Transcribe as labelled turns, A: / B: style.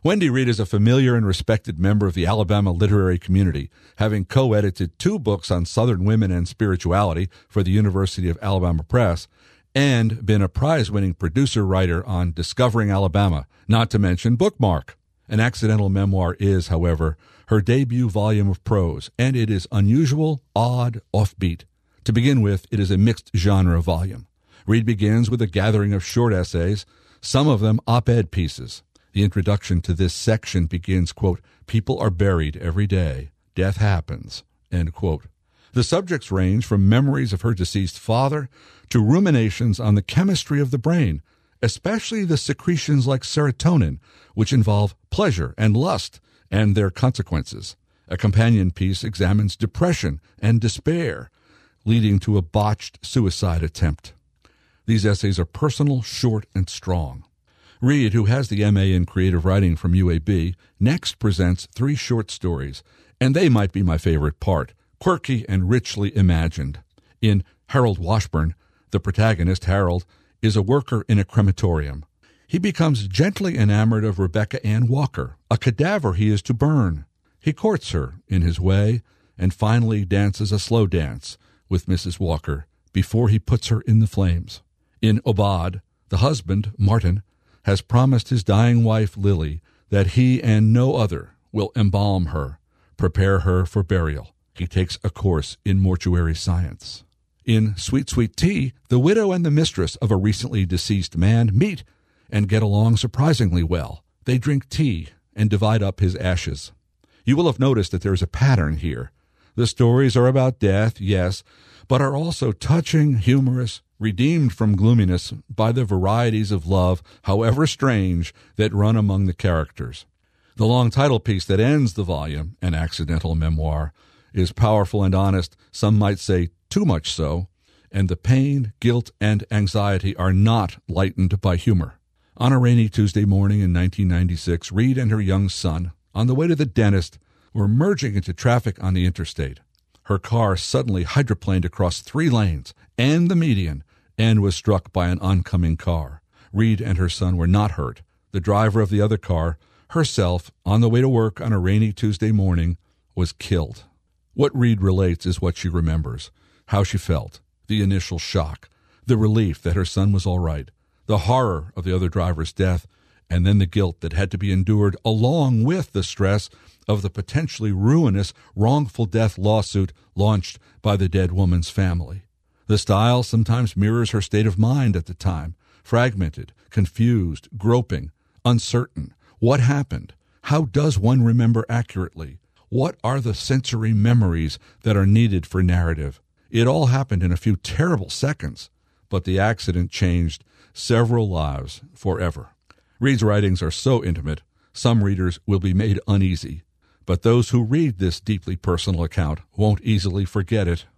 A: Wendy Reid is a familiar and respected member of the Alabama literary community, having co-edited 2 books on Southern women and spirituality for the University of Alabama Press, and been a prize-winning producer-writer on Discovering Alabama, not to mention Bookmark. An Accidental Memoir is, however, her debut volume of prose, and it is unusual, odd, offbeat. To begin with, it is a mixed-genre volume. Reid begins with a gathering of short essays, some of them op-ed pieces. The introduction to this section begins, quote, "People are buried every day. Death happens," end quote. The subjects range from memories of her deceased father to ruminations on the chemistry of the brain, especially the secretions like serotonin, which involve pleasure and lust and their consequences. A companion piece examines depression and despair, leading to a botched suicide attempt. These essays are personal, short, and strong. Reid, who has the M.A. in creative writing from UAB, next presents 3 short stories, and they might be my favorite part, quirky and richly imagined. In Harold Washburn, the protagonist, Harold, is a worker in a crematorium. He becomes gently enamored of Rebecca Ann Walker, a cadaver he is to burn. He courts her in his way and finally dances a slow dance with Mrs. Walker before he puts her in the flames. In Obad, the husband, Martin, has promised his dying wife, Lily, that he and no other will embalm her, prepare her for burial. He takes a course in mortuary science. In Sweet Sweet Tea, the widow and the mistress of a recently deceased man meet and get along surprisingly well. They drink tea and divide up his ashes. You will have noticed that there is a pattern here. The stories are about death, yes, but are also touching, humorous, redeemed from gloominess by the varieties of love, however strange, that run among the characters. The long title piece that ends the volume, An Accidental Memoir, is powerful and honest, some might say too much so, and the pain, guilt, and anxiety are not lightened by humor. On a rainy Tuesday morning in 1996, Reid and her young son, on the way to the dentist, were merging into traffic on the interstate. Her car suddenly hydroplaned across 3 lanes and the median and was struck by an oncoming car. Reid and her son were not hurt. The driver of the other car, herself, on the way to work on a rainy Tuesday morning, was killed. What Reid relates is what she remembers, how she felt, the initial shock, the relief that her son was all right, the horror of the other driver's death, and then the guilt that had to be endured along with the stress of the potentially ruinous wrongful death lawsuit launched by the dead woman's family. The style sometimes mirrors her state of mind at the time, fragmented, confused, groping, uncertain. What happened? How does one remember accurately? What are the sensory memories that are needed for narrative? It all happened in a few terrible seconds, but the accident changed several lives forever. Reid's writings are so intimate, some readers will be made uneasy, but those who read this deeply personal account won't easily forget it.